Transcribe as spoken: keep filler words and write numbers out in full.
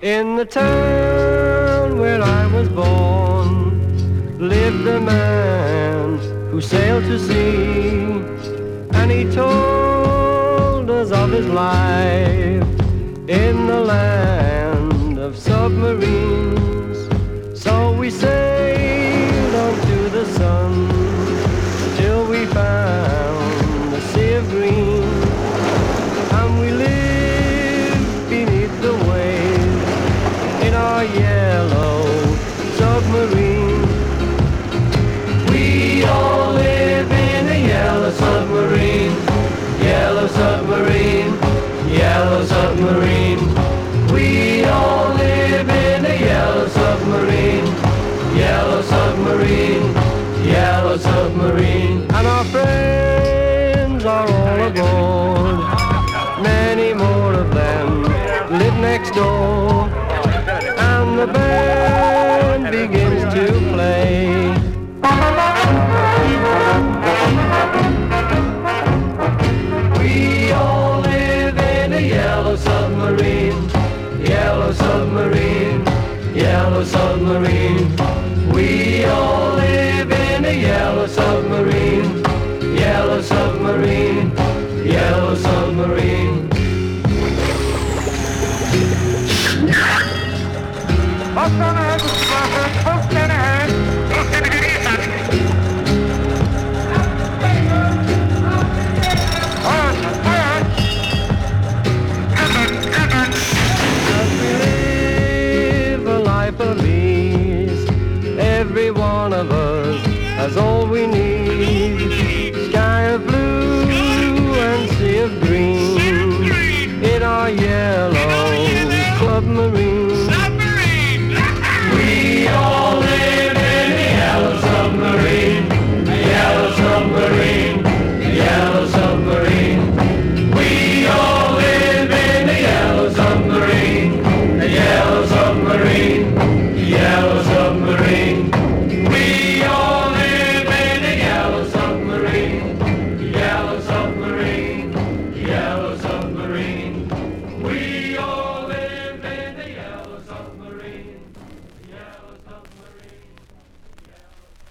In the town where I was born lived a man who sailed to sea, and he told us of his life in the land of submarines. So we sailed on to the sun till we found the sea of green, and we lived beneath the waves in our yellow submarine. We all live in a yellow submarine, yellow submarine, yellow submarine. We all live in a yellow submarine, yellow submarine, yellow submarine. And our friends are all aboard, many more of them live next door, and the band begins to play. We all live in a yellow submarine, yellow submarine, yellow submarine.